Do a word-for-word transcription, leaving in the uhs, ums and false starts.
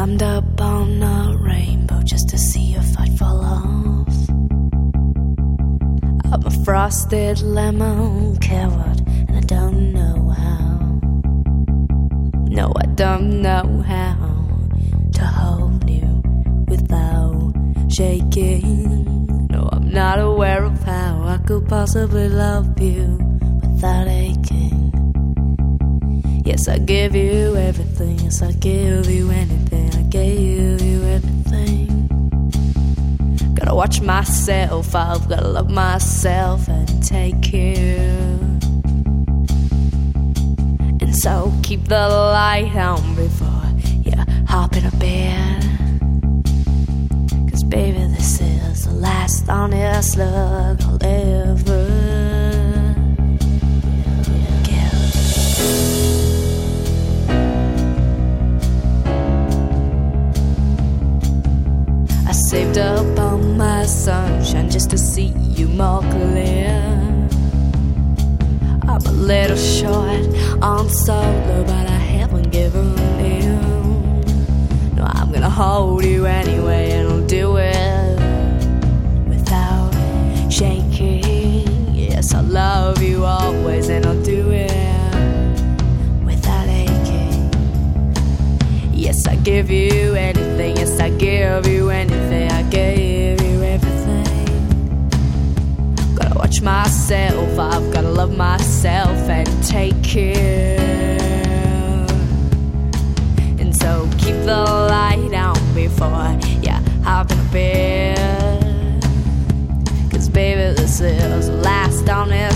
Climbed up on a rainbow just to see a fight fall off. I'm a frosted lemon coward, and I don't know how. No, I don't know how to hold you without shaking. No, I'm not aware of how I could possibly love you without aching. Yes, I give you everything. Yes, I give you anything. I gave you everything. Gotta watch myself. I've gotta love myself and take care. And so keep the light on before you hop in a bed. Cause baby, this is the last honest look I'll ever saved up all my sunshine just to see you more clear. I'm a little short on solo, but I haven't given in. No, I'm gonna hold you anyway, and I'll do it without shaking. Yes, I love you always, and I'll do it without aching. Yes, I give you anything. Yes, I give you anything. I gave you everything. Gotta watch myself. I've gotta love myself and take care. And so keep the light on before yeah, hop in a bed. Cause baby, this is the last honest